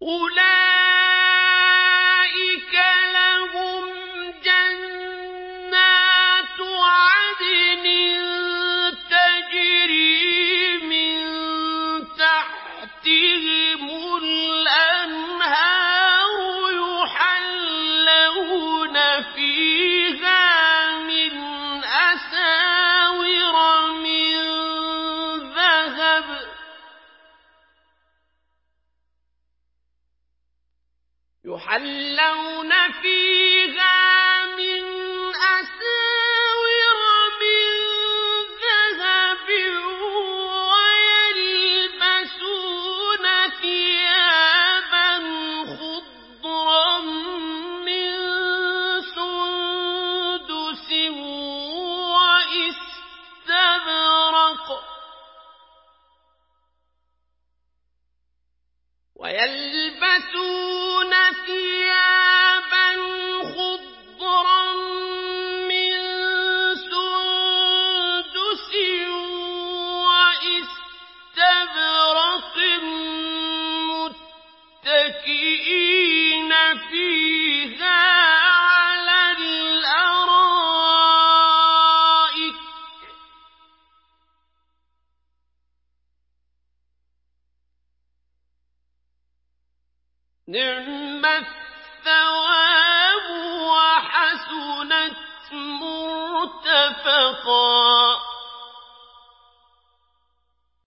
أولئك لهم جنات عدن تجري من تحتهم الأنهار يحلون فيها من أساور من ذهب ويلبسون ثيابا خضرا من سندس واستبرق متكئين فيها على الأرائك نعم الثواب وحسنت مرتفقا